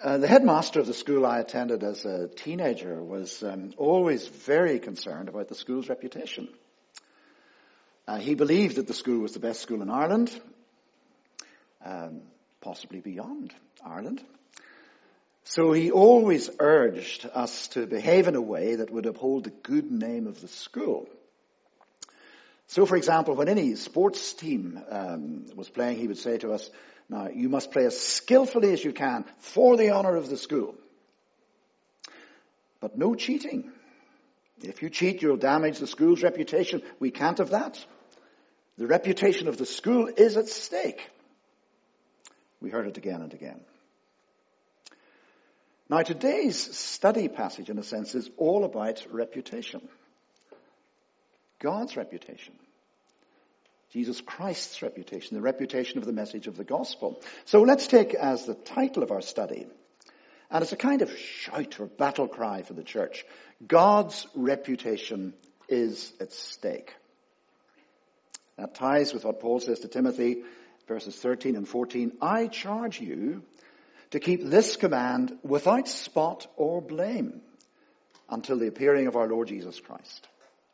The headmaster of the school I attended as a teenager was always very concerned about the school's reputation. He believed that the school was the best school in Ireland, possibly beyond Ireland. So he always urged us to behave in a way that would uphold the good name of the school. So, for example, when any sports team was playing, he would say to us, "Now, you must play as skillfully as you can for the honor of the school. But no cheating. If you cheat, you'll damage the school's reputation. We can't have that. The reputation of the school is at stake." We heard it again and again. Now, today's study passage, in a sense, is all about reputation. God's reputation. Jesus Christ's reputation, the reputation of the message of the gospel. So let's take as the title of our study, and it's a kind of shout or battle cry for the church, God's reputation is at stake. That ties with what Paul says to Timothy, verses 13 and 14. "I charge you to keep this command without spot or blame until the appearing of our Lord Jesus Christ."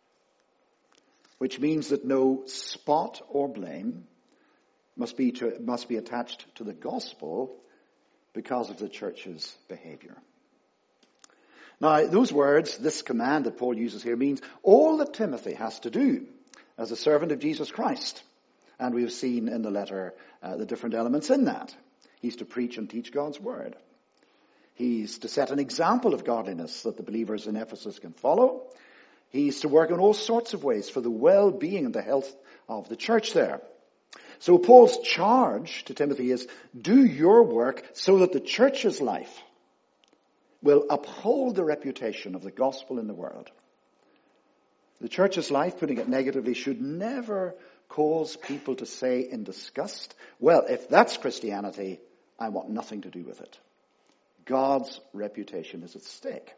Which means that no spot or blame must be attached to the gospel because of the church's behavior. Now, those words, this command that Paul uses here, means all that Timothy has to do as a servant of Jesus Christ. And we have seen in the letter the different elements in that. He's to preach and teach God's word. He's to set an example of godliness that the believers in Ephesus can follow. He's to work in all sorts of ways for the well-being and the health of the church there. So Paul's charge to Timothy is, do your work so that the church's life will uphold the reputation of the gospel in the world. The church's life, putting it negatively, should never cause people to say in disgust, "Well, if that's Christianity, I want nothing to do with it." God's reputation is at stake.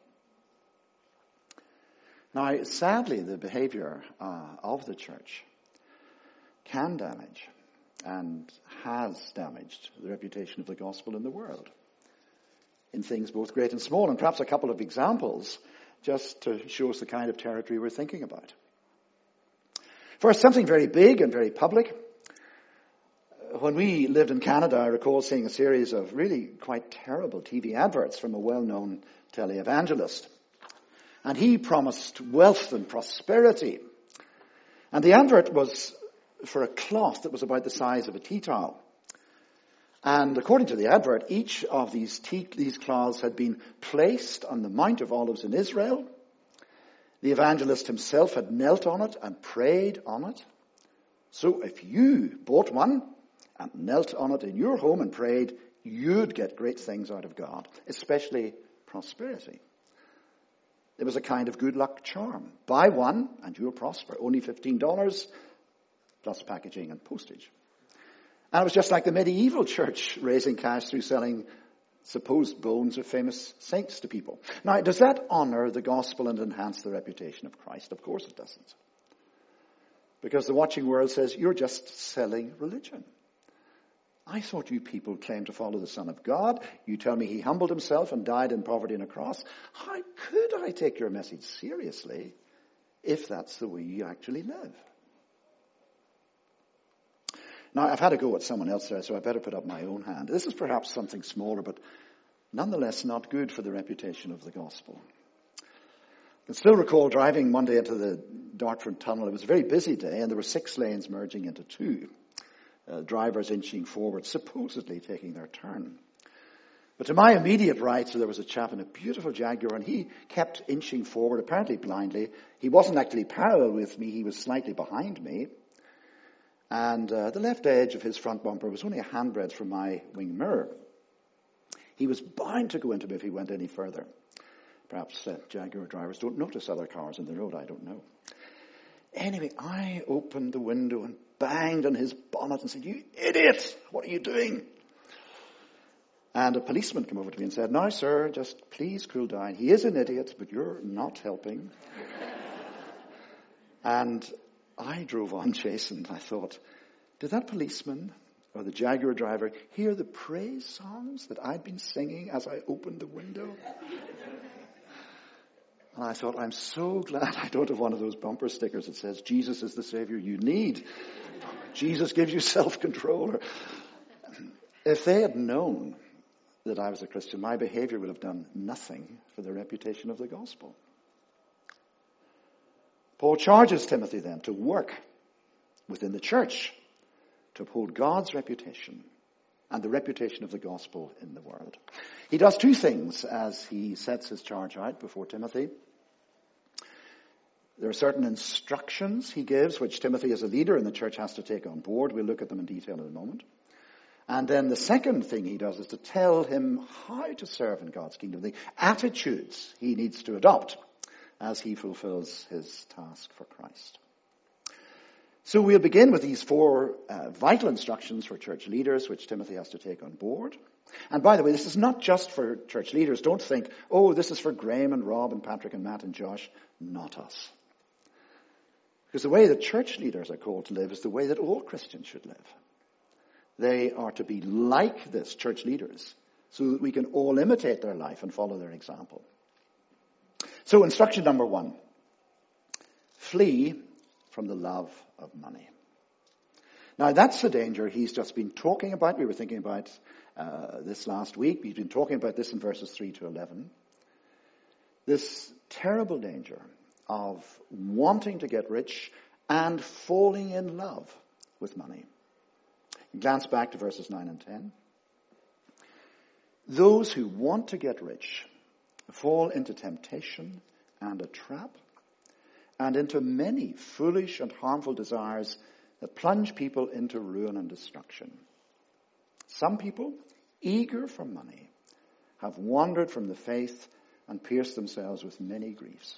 Now, sadly, the behavior of the church can damage and has damaged the reputation of the gospel in the world in things both great and small, and perhaps a couple of examples just to show us the kind of territory we're thinking about. First, something very big and very public. When we lived in Canada, I recall seeing a series of really quite terrible TV adverts from a well-known televangelist. And he promised wealth and prosperity. And the advert was for a cloth that was about the size of a tea towel. And according to the advert, each of these cloths had been placed on the Mount of Olives in Israel. The evangelist himself had knelt on it and prayed on it. So if you bought one and knelt on it in your home and prayed, you'd get great things out of God, especially prosperity. It was a kind of good luck charm. Buy one and you'll prosper. Only $15 plus packaging and postage. And it was just like the medieval church raising cash through selling supposed bones of famous saints to people. Now, does that honor the gospel and enhance the reputation of Christ? Of course it doesn't. Because the watching world says, you're just selling religion. I thought you people claimed to follow the Son of God. You tell me he humbled himself and died in poverty on a cross. How could I take your message seriously if that's the way you actually live? Now, I've had a go at someone else there, so I better put up my own hand. This is perhaps something smaller, but nonetheless not good for the reputation of the gospel. I can still recall driving one day into the Dartford Tunnel. It was a very busy day, and there were 6 lanes merging into 2. Drivers inching forward, supposedly taking their turn. But to my immediate right, so there was a chap in a beautiful Jaguar, and he kept inching forward, apparently blindly. He wasn't actually parallel with me, he was slightly behind me. And the left edge of his front bumper was only a handbreadth from my wing mirror. He was bound to go into me if he went any further. Perhaps Jaguar drivers don't notice other cars on the road, I don't know. Anyway, I opened the window and banged on his bonnet and said, "You idiot! What are you doing?" And a policeman came over to me and said, "Now, sir, just please cool down. He is an idiot, but you're not helping." And I drove on chastened. I thought, did that policeman Or the Jaguar driver, hear the praise songs that I'd been singing as I opened the window. And I thought, I'm so glad I don't have one of those bumper stickers that says, Jesus is the Savior you need. Jesus gives you self-control. If they had known that I was a Christian, my behavior would have done nothing for the reputation of the gospel. Paul charges Timothy then to work within the church to uphold God's reputation and the reputation of the gospel in the world. He does two things as he sets his charge out before Timothy. There are certain instructions he gives, which Timothy as a leader in the church has to take on board. We'll look at them in detail in a moment. And then the second thing he does is to tell him how to serve in God's kingdom, the attitudes he needs to adopt as he fulfills his task for Christ. So we'll begin with these four vital instructions for church leaders, which Timothy has to take on board. And by the way, this is not just for church leaders. Don't think, oh, this is for Graham and Rob and Patrick and Matt and Josh. Not us. Because the way that church leaders are called to live is the way that all Christians should live. They are to be like this, church leaders, so that we can all imitate their life and follow their example. So instruction number 1, flee from the love of money. Now that's the danger he's just been talking about. We were thinking about this last week. He's been talking about this in verses 3 to 11. This terrible danger of wanting to get rich and falling in love with money. Glance back to verses 9 and 10. Those who want to get rich fall into temptation and a trap, and into many foolish and harmful desires that plunge people into ruin and destruction. Some people, eager for money, have wandered from the faith and pierced themselves with many griefs.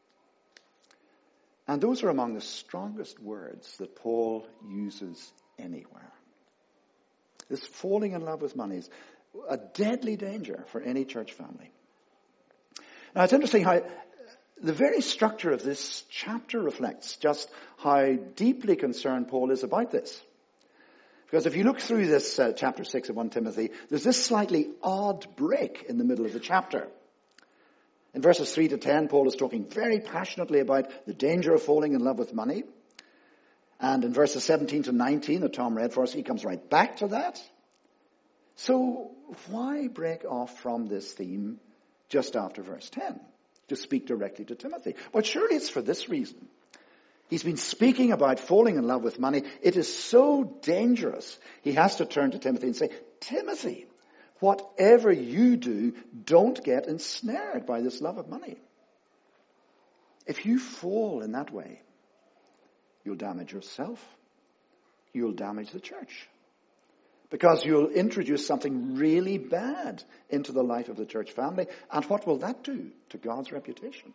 And those are among the strongest words that Paul uses anywhere. This falling in love with money is a deadly danger for any church family. Now it's interesting how the very structure of this chapter reflects just how deeply concerned Paul is about this. Because if you look through this chapter 6 of 1 Timothy, there's this slightly odd break in the middle of the chapter. In verses 3 to 10, Paul is talking very passionately about the danger of falling in love with money. And in verses 17 to 19 that Tom read for us, he comes right back to that. So why break off from this theme just after verse 10 to speak directly to Timothy? But surely it's for this reason. He's been speaking about falling in love with money. It is so dangerous. He has to turn to Timothy and say, Timothy, whatever you do, don't get ensnared by this love of money. If you fall in that way, you'll damage yourself. You'll damage the church. Because you'll introduce something really bad into the life of the church family. And what will that do to God's reputation?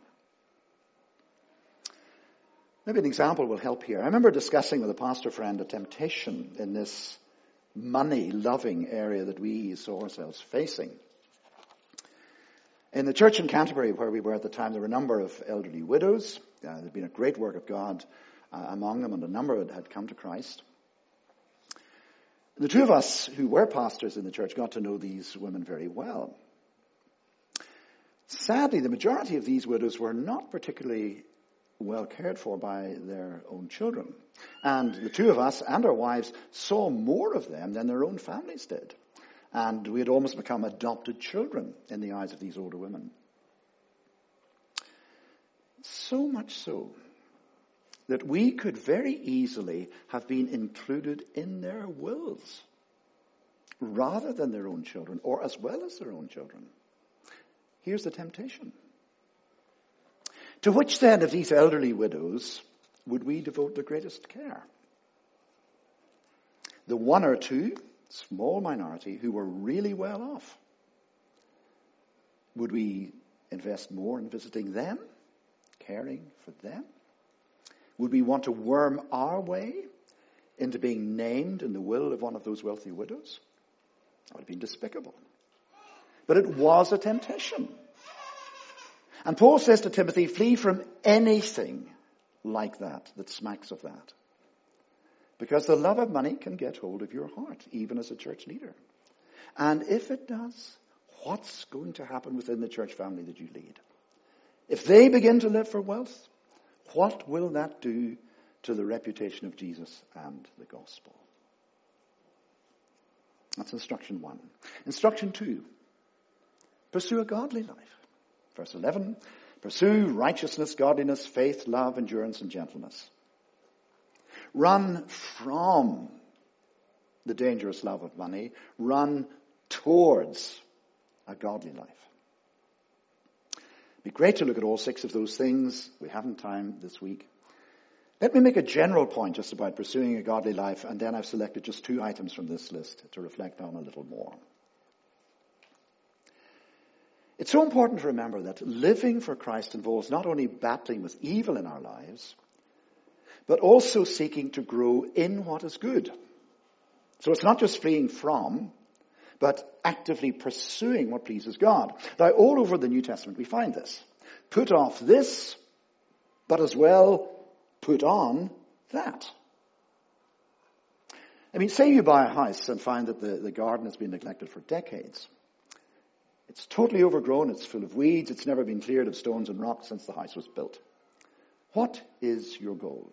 Maybe an example will help here. I remember discussing with a pastor friend a temptation in this money-loving area that we saw ourselves facing. In the church in Canterbury, where we were at the time, there were a number of elderly widows. There'd been a great work of God among them, and a number had come to Christ. The two of us who were pastors in the church got to know these women very well. Sadly, the majority of these widows were not particularly well cared for by their own children. And the two of us and our wives saw more of them than their own families did. And we had almost become adopted children in the eyes of these older women. So much so that we could very easily have been included in their wills rather than their own children, or as well as their own children. Here's the temptation. To which then of these elderly widows would we devote the greatest care? The one or two, small minority, who were really well off. Would we invest more in visiting them, caring for them? Would we want to worm our way into being named in the will of one of those wealthy widows? That would have been despicable. But it was a temptation. And Paul says to Timothy, flee from anything like that smacks of that. Because the love of money can get hold of your heart, even as a church leader. And if it does, what's going to happen within the church family that you lead? If they begin to live for wealth, what will that do to the reputation of Jesus and the gospel? That's instruction 1. Instruction 2, pursue a godly life. Verse 11, pursue righteousness, godliness, faith, love, endurance, and gentleness. Run from the dangerous love of money. Run towards a godly life. It'd be great to look at all 6 of those things. We haven't time this week. Let me make a general point just about pursuing a godly life, and then I've selected just 2 items from this list to reflect on a little more. It's so important to remember that living for Christ involves not only battling with evil in our lives, but also seeking to grow in what is good. So it's not just fleeing from, but actively pursuing what pleases God. Now, all over the New Testament we find this. Put off this, but as well put on that. I mean, say you buy a house and find that the garden has been neglected for decades. It's totally overgrown, it's full of weeds, it's never been cleared of stones and rocks since the house was built. What is your goal?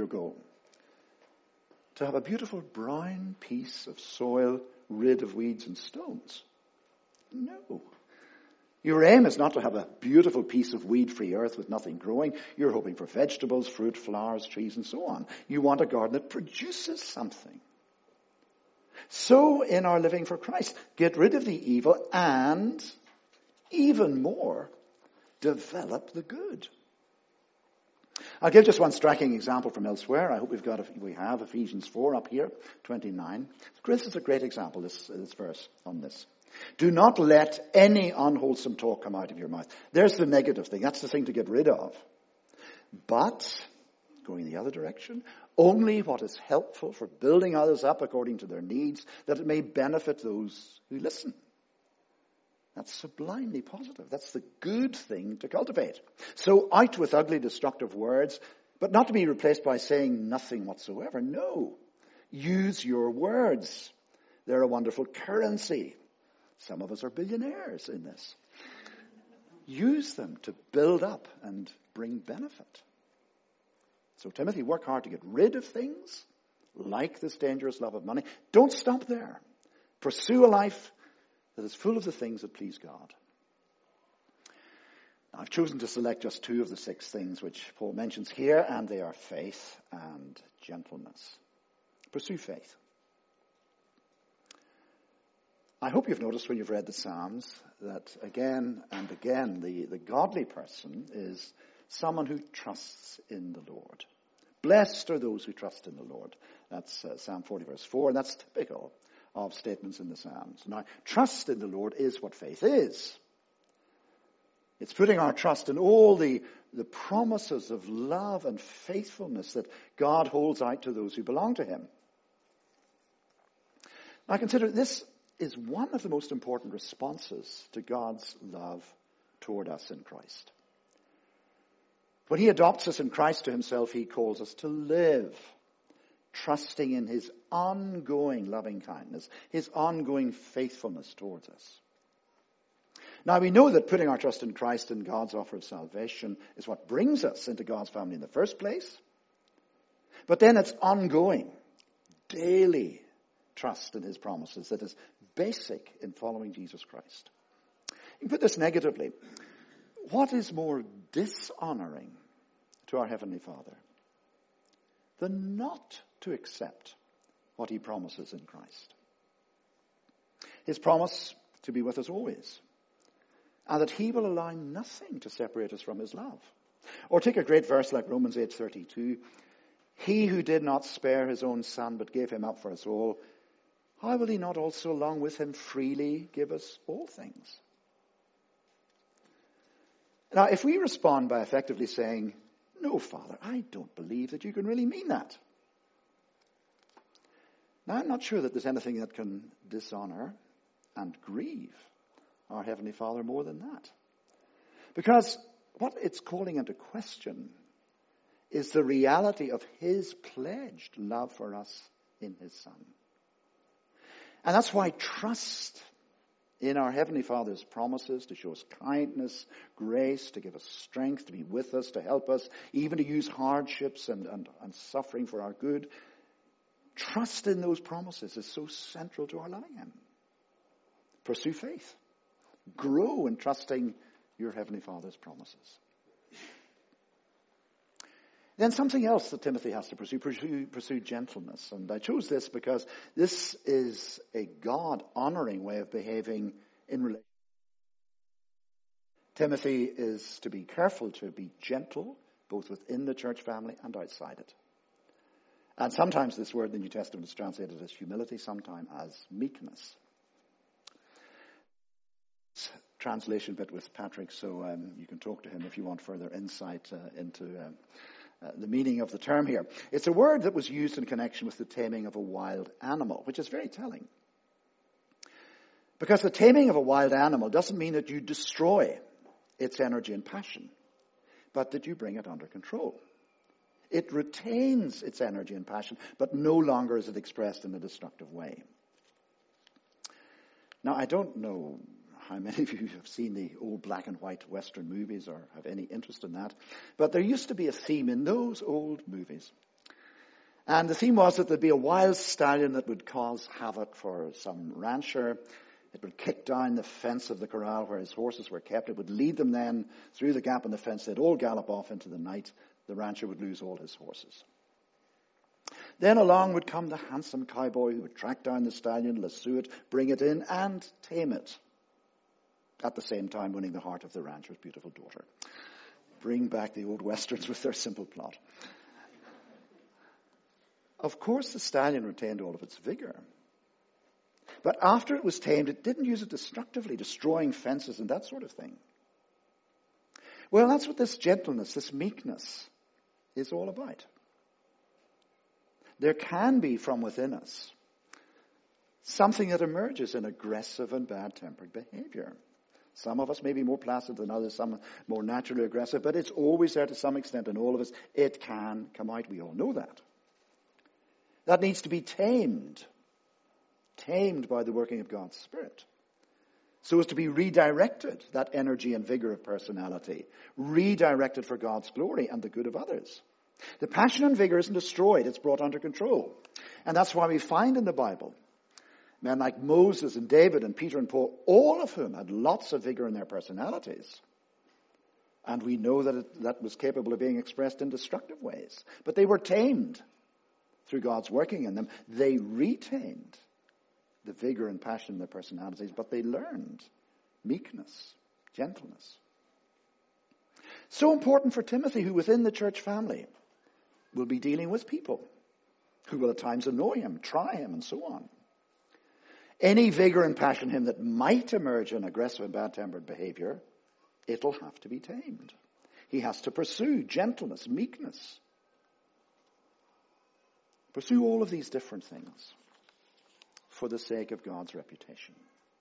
To have a beautiful brown piece of soil rid of weeds and stones? No. Your aim is not to have a beautiful piece of weed-free earth with nothing growing. You're hoping for vegetables, fruit, flowers, trees, and so on. You want a garden that produces something. So in our living for Christ, get rid of the evil and, even more, develop the good. I'll give just one striking example from elsewhere. I hope we have Ephesians 4 up here, 29. This is a great example, this verse on this. Do not let any unwholesome talk come out of your mouth. There's the negative thing. That's the thing to get rid of. But, going the other direction, only what is helpful for building others up according to their needs, that it may benefit those who listen. That's sublimely positive. That's the good thing to cultivate. So out with ugly, destructive words, but not to be replaced by saying nothing whatsoever. No. Use your words. They're a wonderful currency. Some of us are billionaires in this. Use them to build up and bring benefit. So Timothy, work hard to get rid of things like this dangerous love of money. Don't stop there. Pursue a life that is full of the things that please God. Now, I've chosen to select just 2 of the 6 things which Paul mentions here, and they are faith and gentleness. Pursue faith. I hope you've noticed when you've read the Psalms that again and again the godly person is someone who trusts in the Lord. Blessed are those who trust in the Lord. That's Psalm 40 verse 4, and that's typical of statements in the Psalms. Now, trust in the Lord is what faith is. It's putting our trust in all the promises of love and faithfulness that God holds out to those who belong to him. Now, consider this is one of the most important responses to God's love toward us in Christ. When he adopts us in Christ to himself, he calls us to live, trusting in his ongoing loving kindness, his ongoing faithfulness towards us. Now, we know that putting our trust in Christ and God's offer of salvation is what brings us into God's family in the first place. But then it's ongoing, daily trust in his promises that is basic in following Jesus Christ. You can put this negatively. What is more dishonoring to our Heavenly Father than not to accept what he promises in Christ? His promise to be with us always, and that he will allow nothing to separate us from his love. Or take a great verse like Romans 8:32. He who did not spare his own son, but gave him up for us all, how will he not also along with him freely give us all things? Now, if we respond by effectively saying, no, Father, I don't believe that you can really mean that. Now, I'm not sure that there's anything that can dishonor and grieve our Heavenly Father more than that. Because what it's calling into question is the reality of his pledged love for us in his Son. And that's why trust in our Heavenly Father's promises to show us kindness, grace, to give us strength, to be with us, to help us, even to use hardships and suffering for our good. Trust in those promises is so central to our loving him. Pursue faith. Grow in trusting your Heavenly Father's promises. Then something else that Timothy has to pursue gentleness. And I chose this because this is a God-honoring way of behaving in relation. Timothy is to be careful to be gentle, both within the church family and outside it. And sometimes this word in the New Testament is translated as humility, sometimes as meekness. Translation bit with Patrick, so you can talk to him if you want further insight into the meaning of the term here. It's a word that was used in connection with the taming of a wild animal, which is very telling. Because the taming of a wild animal doesn't mean that you destroy its energy and passion, but that you bring it under control. It retains its energy and passion, but no longer is it expressed in a destructive way. Now, I don't know how many of you have seen the old black and white Western movies or have any interest in that. But there used to be a theme in those old movies. And the theme was that there'd be a wild stallion that would cause havoc for some rancher. It would kick down the fence of the corral where his horses were kept. It would lead them then through the gap in the fence. They'd all gallop off into the night. The rancher would lose all his horses. Then along would come the handsome cowboy who would track down the stallion, lasso it, bring it in, and tame it. At the same time winning the heart of the rancher's beautiful daughter. Bring back the old westerns with their simple plot. Of course, the stallion retained all of its vigor. But after it was tamed, it didn't use it destructively, destroying fences and that sort of thing. Well, that's what this gentleness, this meekness is all about. There can be from within us something that emerges in aggressive and bad-tempered behavior. Some of us may be more placid than others, some more naturally aggressive, but it's always there to some extent in all of us. It can come out. We all know that. That needs to be tamed by the working of God's Spirit, so as to be redirected, that energy and vigor of personality, redirected for God's glory and the good of others. The passion and vigor isn't destroyed, it's brought under control. And that's why we find in the Bible men like Moses and David and Peter and Paul, all of whom had lots of vigor in their personalities. And we know that that was capable of being expressed in destructive ways. But they were tamed through God's working in them. They retained the vigor and passion in their personalities, but they learned meekness, gentleness. So important for Timothy, who within the church family will be dealing with people who will at times annoy him, try him, and so on. Any vigor and passion in him that might emerge in aggressive and bad-tempered behavior, it'll have to be tamed. He has to pursue gentleness, meekness. Pursue all of these different things for the sake of God's reputation.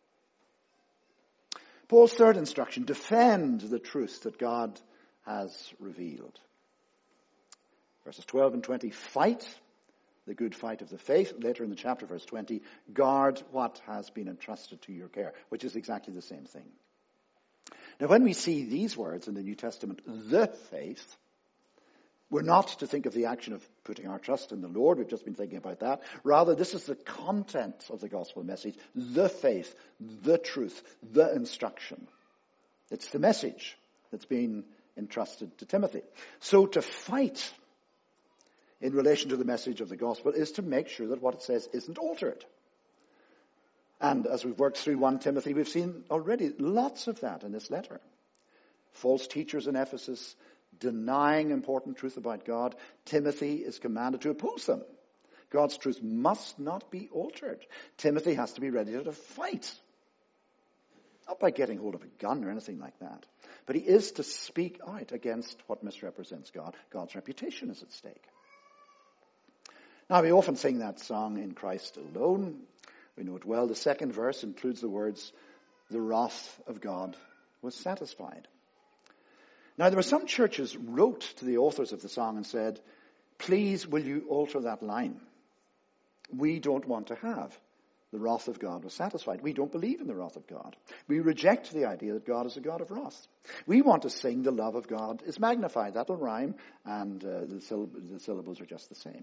Paul's third instruction, defend the truth that God has revealed. Verses 12 and 20, fight the good fight of the faith. Later in the chapter, verse 20, guard what has been entrusted to your care, which is exactly the same thing. Now, when we see these words in the New Testament, the faith, we're not to think of the action of putting our trust in the Lord. We've just been thinking about that. Rather, this is the content of the gospel message, the faith, the truth, the instruction. It's the message that's been entrusted to Timothy. So to fight in relation to the message of the gospel is to make sure that what it says isn't altered. And as we've worked through 1 Timothy, we've seen already lots of that in this letter. False teachers in Ephesus denying important truth about God. Timothy is commanded to oppose them. God's truth must not be altered. Timothy has to be ready to fight. Not by getting hold of a gun or anything like that. But he is to speak out against what misrepresents God. God's reputation is at stake. Now, we often sing that song, In Christ Alone. We know it well. The second verse includes the words, the wrath of God was satisfied. Now, there were some churches wrote to the authors of the song and said, please, will you alter that line? We don't want to have the wrath of God was satisfied. We don't believe in the wrath of God. We reject the idea that God is a God of wrath. We want to sing the love of God is magnified. That'll rhyme, and the syllables are just the same.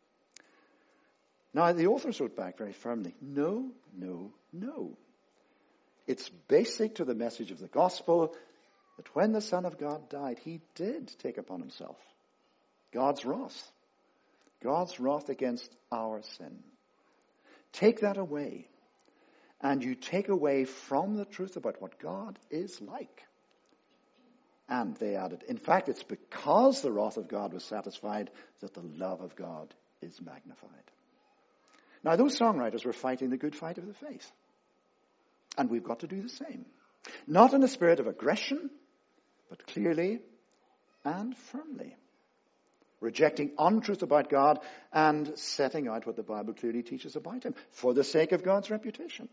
Now, the authors wrote back very firmly, no, no, no. It's basic to the message of the gospel that when the Son of God died, he did take upon himself God's wrath against our sin. Take that away, and you take away from the truth about what God is like. And they added, in fact, it's because the wrath of God was satisfied that the love of God is magnified. Now, those songwriters were fighting the good fight of the faith. And we've got to do the same. Not in a spirit of aggression, but clearly and firmly. Rejecting untruth about God and setting out what the Bible clearly teaches about him for the sake of God's reputation.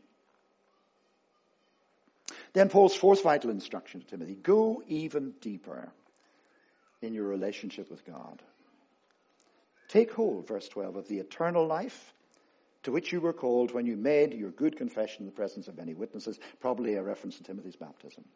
Then Paul's fourth vital instruction to Timothy, go even deeper in your relationship with God. Take hold, verse 12, of the eternal life to which you were called when you made your good confession in the presence of many witnesses, probably a reference to Timothy's baptism.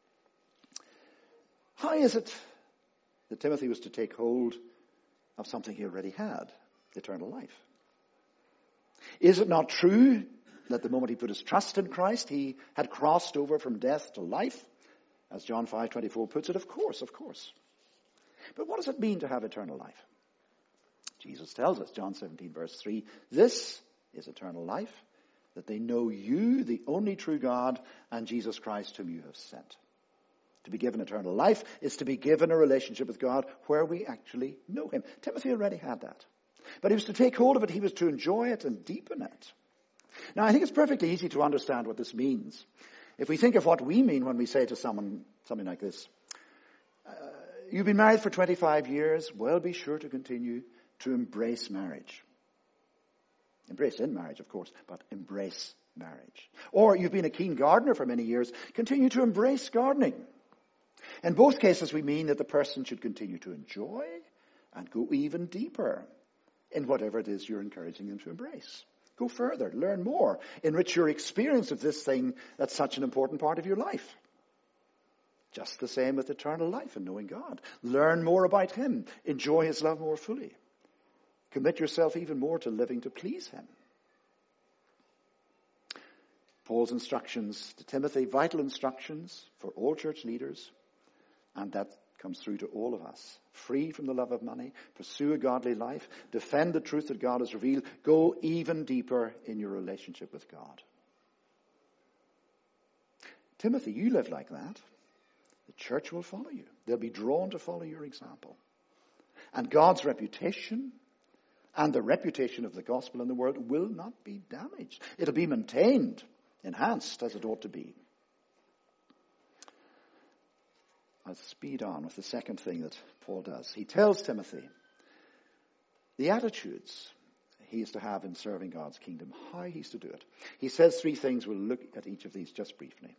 How is it that Timothy was to take hold of something he already had, eternal life? Is it not true that the moment he put his trust in Christ, he had crossed over from death to life? As John 5:24 puts it, of course. But what does it mean to have eternal life? Jesus tells us, John 17 verse 3, this is eternal life, that they know you, the only true God, and Jesus Christ whom you have sent. To be given eternal life is to be given a relationship with God where we actually know him. Timothy already had that. But he was to take hold of it, he was to enjoy it and deepen it. Now, I think it's perfectly easy to understand what this means. If we think of what we mean when we say to someone something like this, you've been married for 25 years, well, be sure to continue to embrace marriage. Embrace in marriage, of course, but embrace marriage. Or you've been a keen gardener for many years, continue to embrace gardening. In both cases, we mean that the person should continue to enjoy and go even deeper in whatever it is you're encouraging them to embrace. Go further, learn more, enrich your experience of this thing that's such an important part of your life. Just the same with eternal life and knowing God. Learn more about him, enjoy his love more fully. Commit yourself even more to living to please him. Paul's instructions to Timothy, vital instructions for all church leaders, and that comes through to all of us. Free from the love of money, pursue a godly life, defend the truth that God has revealed, go even deeper in your relationship with God. Timothy, you live like that. The church will follow you. They'll be drawn to follow your example. And God's reputation and the reputation of the gospel in the world will not be damaged. It'll be maintained, enhanced as it ought to be. I'll speed on with the second thing that Paul does. He tells Timothy the attitudes he is to have in serving God's kingdom, how he's to do it. He says three things. We'll look at each of these just briefly.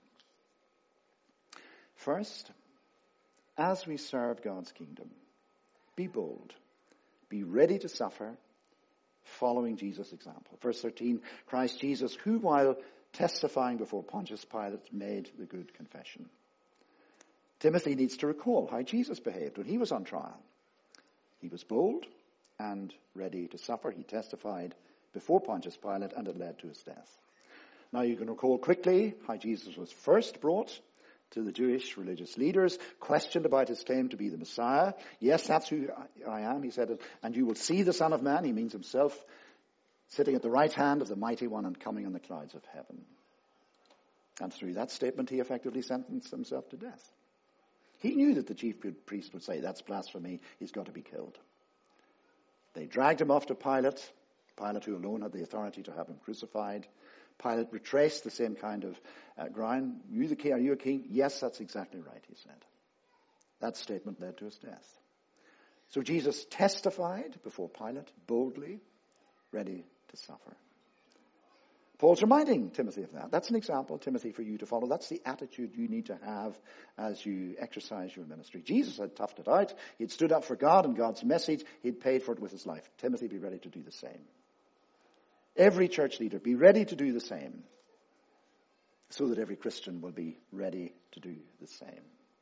First, as we serve God's kingdom, be bold, be ready to suffer, following Jesus' example. Verse 13, Christ Jesus, who while testifying before Pontius Pilate made the good confession. Timothy needs to recall how Jesus behaved when he was on trial. He was bold and ready to suffer. He testified before Pontius Pilate, and it led to his death. Now you can recall quickly how Jesus was first brought to the Jewish religious leaders, questioned about his claim to be the Messiah. Yes, that's who I am, he said, and you will see the Son of Man, he means himself, sitting at the right hand of the Mighty One and coming on the clouds of heaven. And through that statement, he effectively sentenced himself to death. He knew that the chief priest would say, that's blasphemy, he's got to be killed. They dragged him off to Pilate, Pilate who alone had the authority to have him crucified. Pilate retraced the same kind of ground. You the king? Are you a king? Yes, that's exactly right, he said. That statement led to his death. So Jesus testified before Pilate, boldly, ready to suffer. Paul's reminding Timothy of that. That's an example, Timothy, for you to follow. That's the attitude you need to have as you exercise your ministry. Jesus had toughed it out. He'd stood up for God and God's message. He'd paid for it with his life. Timothy, be ready to do the same. Every church leader, be ready to do the same, so that every Christian will be ready to do the same.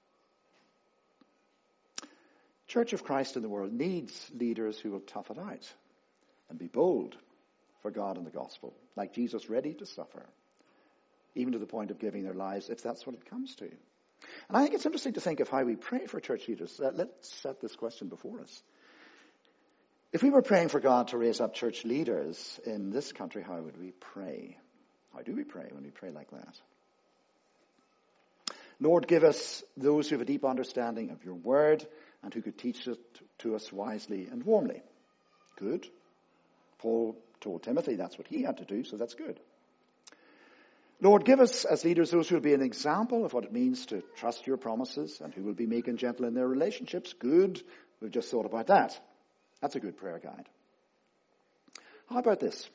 Church of Christ in the world needs leaders who will tough it out and be bold for God and the gospel, like Jesus, ready to suffer, even to the point of giving their lives, if that's what it comes to. And I think it's interesting to think of how we pray for church leaders. Let's set this question before us. If we were praying for God to raise up church leaders in this country, how would we pray? How do we pray when we pray like that? Lord, give us those who have a deep understanding of your word and who could teach it to us wisely and warmly. Good. Paul told Timothy that's what he had to do, so that's good. Lord, give us as leaders those who will be an example of what it means to trust your promises and who will be meek and gentle in their relationships. Good. We've just thought about that. That's a good prayer guide. How about this?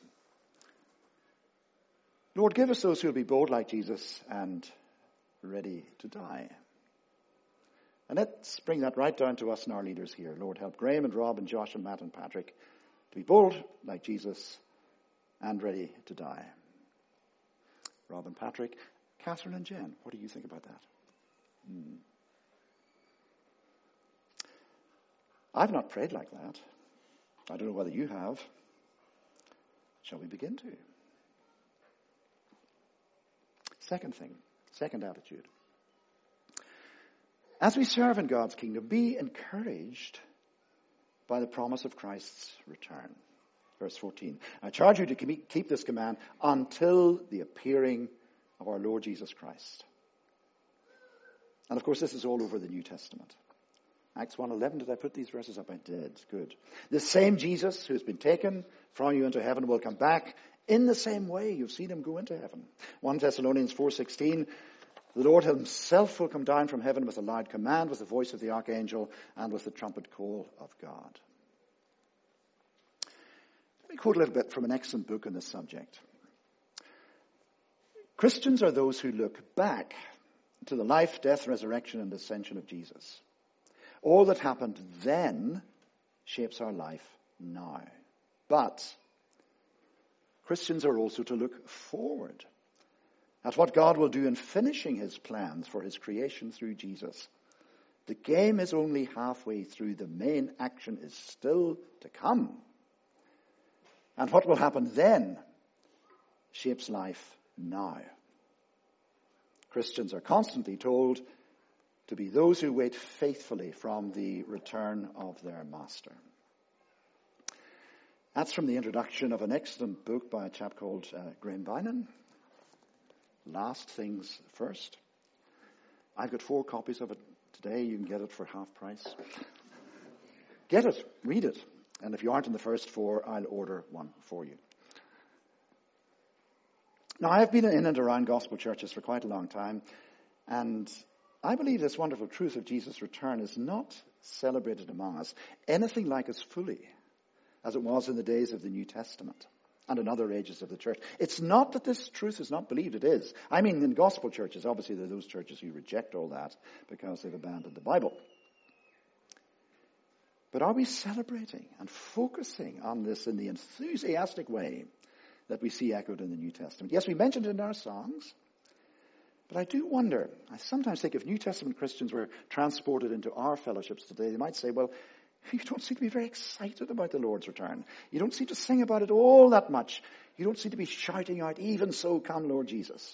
Lord, give us those who will be bold like Jesus and ready to die. And let's bring that right down to us and our leaders here. Lord, help Graham and Rob and Josh and Matt and Patrick to be bold like Jesus and ready to die. Rob and Patrick, Catherine and Jen, what do you think about that? I've not prayed like that. I don't know whether you have. Shall we begin to? Second thing, second attitude. As we serve in God's kingdom, be encouraged by the promise of Christ's return. Verse 14. I charge you to keep this command until the appearing of our Lord Jesus Christ. And of course, this is all over the New Testament. Acts 1:11, did I put these verses up? I did. Good. The same Jesus who has been taken from you into heaven will come back in the same way you've seen him go into heaven. 1 Thessalonians 4:16, the Lord himself will come down from heaven with a loud command, with the voice of the archangel, and with the trumpet call of God. Let me quote a little bit from an excellent book on this subject. Christians are those who look back to the life, death, resurrection, and ascension of Jesus. All that happened then shapes our life now. But Christians are also to look forward at what God will do in finishing his plans for his creation through Jesus. The game is only halfway through. The main action is still to come. And what will happen then shapes life now. Christians are constantly told to be those who wait faithfully from the return of their master. That's from the introduction of an excellent book by a chap called Graham Bynum, Last Things First. I've got 4 copies of it today. You can get it for half price. Get it, read it. And if you aren't in the first 4, I'll order one for you. Now, I've been in and around gospel churches for quite a long time, and I believe this wonderful truth of Jesus' return is not celebrated among us anything like as fully as it was in the days of the New Testament and in other ages of the church. It's not that this truth is not believed, it is. I mean, in gospel churches, obviously there are those churches who reject all that because they've abandoned the Bible. But are we celebrating and focusing on this in the enthusiastic way that we see echoed in the New Testament? Yes, we mentioned it in our songs, but I do wonder, I sometimes think if New Testament Christians were transported into our fellowships today, they might say, well, you don't seem to be very excited about the Lord's return. You don't seem to sing about it all that much. You don't seem to be shouting out, even so come Lord Jesus.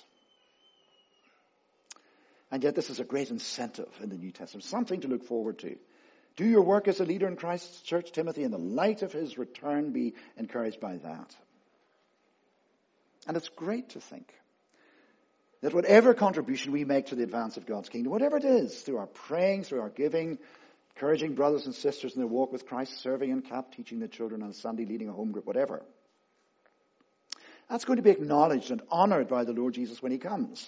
And yet this is a great incentive in the New Testament, something to look forward to. Do your work as a leader in Christ's church, Timothy, in the light of his return. Be encouraged by that. And it's great to think that whatever contribution we make to the advance of God's kingdom, whatever it is, through our praying, through our giving, encouraging brothers and sisters in their walk with Christ, serving in camp, teaching the children on Sunday, leading a home group, whatever, that's going to be acknowledged and honored by the Lord Jesus when he comes.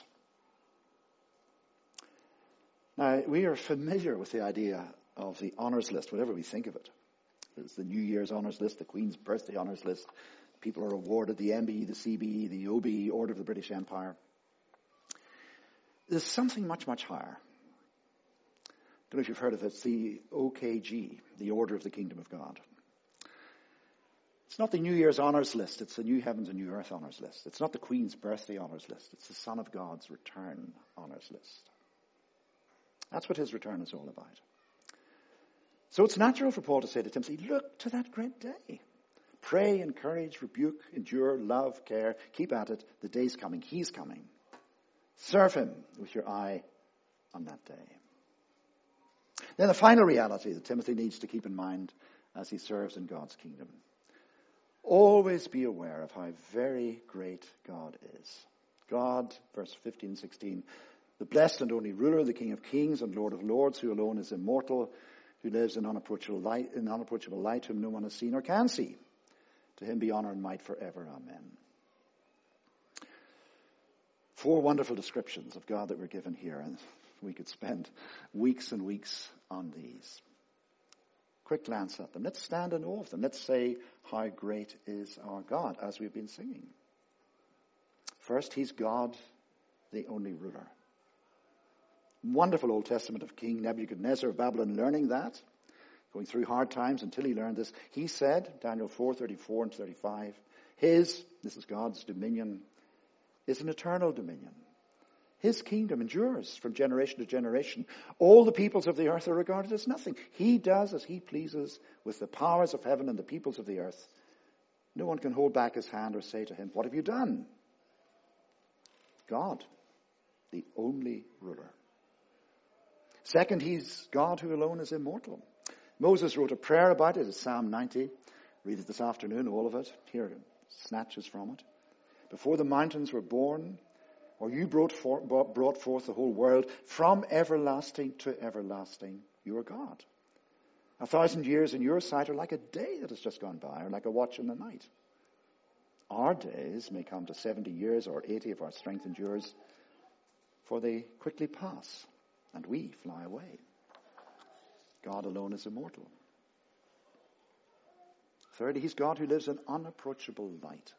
Now, we are familiar with the idea of the honours list, whatever we think of it. There's the New Year's honours list, the Queen's birthday honours list, People are awarded the MBE, the CBE, the OBE, Order of the British Empire. There's something much, much higher. I don't know if you've heard of it. It's the OKG, the Order of the Kingdom of God. It's not the New Year's honours list. It's the New Heavens and New Earth honours list. It's not the Queen's birthday honours list. It's the Son of God's return honours list. That's what his return is all about. So it's natural for Paul to say to Timothy, look to that great day. Pray, encourage, rebuke, endure, love, care. Keep at it. The day's coming. He's coming. Serve him with your eye on that day. Then the final reality that Timothy needs to keep in mind as he serves in God's kingdom. Always be aware of how very great God is. God, verse 15 and 16, the blessed and only ruler, the King of kings and Lord of lords, who alone is immortal, who lives in unapproachable light, whom no one has seen or can see. To him be honor and might forever. Amen. 4 wonderful descriptions of God that were given here, and we could spend weeks and weeks on these. Quick glance at them. Let's stand in awe of them. Let's say, how great is our God, as we've been singing. First, he's God, the only ruler. Wonderful Old Testament of King Nebuchadnezzar of Babylon learning that, going through hard times until he learned this. He said, Daniel 4:34 and 35, this is God's dominion, is an eternal dominion. His kingdom endures from generation to generation. All the peoples of the earth are regarded as nothing. He does as he pleases with the powers of heaven and the peoples of the earth. No one can hold back his hand or say to him, what have you done? God, the only ruler. Second, he's God who alone is immortal. Moses wrote a prayer about it. It's Psalm 90. Read it this afternoon, all of it. Here, snatches from it. Before the mountains were born, or you brought forth the whole world, from everlasting to everlasting, you are God. 1,000 years in your sight are like a day that has just gone by, or like a watch in the night. Our days may come to 70 years or 80 if our strength endures, for they quickly pass, and we fly away. God alone is immortal. Thirdly, he's God who lives in unapproachable light.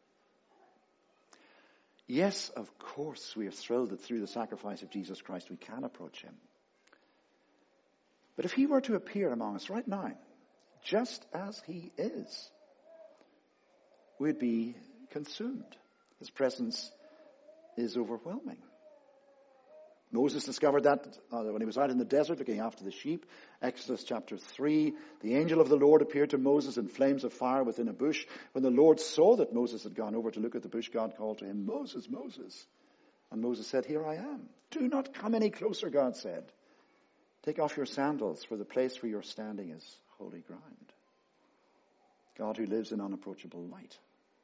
Yes, of course, we are thrilled that through the sacrifice of Jesus Christ we can approach him. But if he were to appear among us right now, just as he is, we'd be consumed. His presence is overwhelming. Moses discovered that when he was out in the desert looking after the sheep. Exodus chapter 3, the angel of the Lord appeared to Moses in flames of fire within a bush. When the Lord saw that Moses had gone over to look at the bush, God called to him, Moses, Moses. And Moses said, here I am. Do not come any closer, God said. Take off your sandals, for the place where you're standing is holy ground. God who lives in unapproachable light.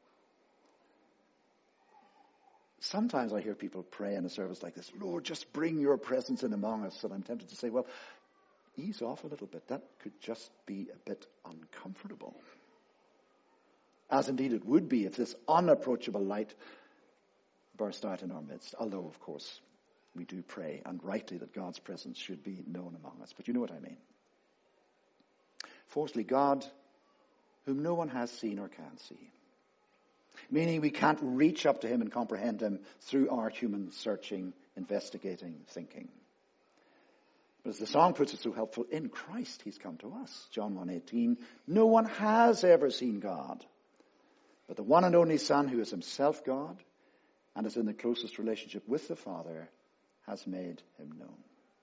Sometimes I hear people pray in a service like this, Lord, just bring your presence in among us. And I'm tempted to say, well, ease off a little bit. That could just be a bit uncomfortable. As indeed it would be if this unapproachable light burst out in our midst. Although, of course, we do pray, and rightly, that God's presence should be known among us. But you know what I mean. Fourthly, God, whom no one has seen or can see. Meaning we can't reach up to him and comprehend him through our human searching, investigating, thinking. But as the song puts it so helpful, in Christ he's come to us. John 1:18, no one has ever seen God, but the one and only Son, who is himself God and is in the closest relationship with the Father, has made him known.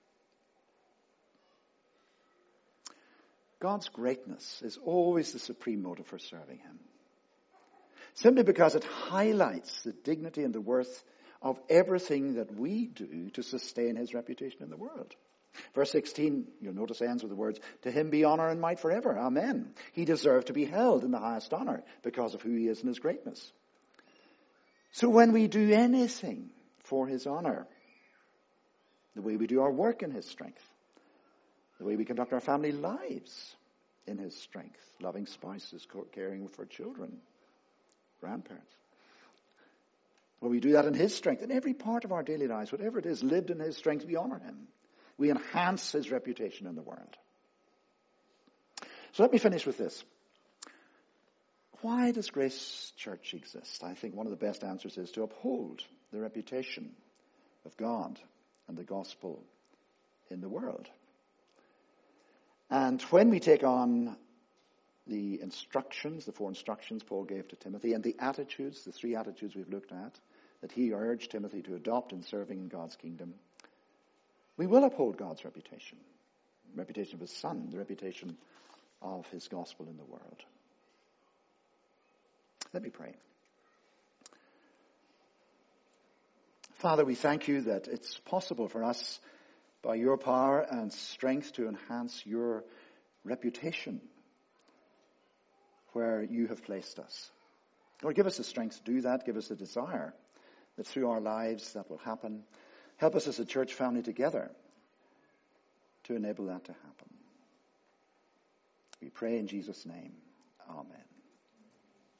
God's greatness is always the supreme motive for serving him. Simply because it highlights the dignity and the worth of everything that we do to sustain his reputation in the world. Verse 16, you'll notice, ends with the words, to him be honor and might forever. Amen. He deserved to be held in the highest honor because of who he is and his greatness. So when we do anything for his honor, the way we do our work in his strength, the way we conduct our family lives in his strength, loving spouses, caring for children, grandparents. When we do that in his strength, in every part of our daily lives, whatever it is, lived in his strength, we honor him. We enhance his reputation in the world. So let me finish with this. Why does Grace Church exist? I think one of the best answers is to uphold the reputation of God and the gospel in the world. And when we take on the instructions, the 4 instructions Paul gave to Timothy, and the attitudes, the 3 attitudes we've looked at, that he urged Timothy to adopt in serving in God's kingdom, we will uphold God's reputation, the reputation of his Son, the reputation of his gospel in the world. Let me pray. Father, we thank you that it's possible for us, by your power and strength, to enhance your reputation where you have placed us. Lord, give us the strength to do that. Give us the desire that through our lives that will happen. Help us as a church family together to enable that to happen. We pray in Jesus' name. Amen.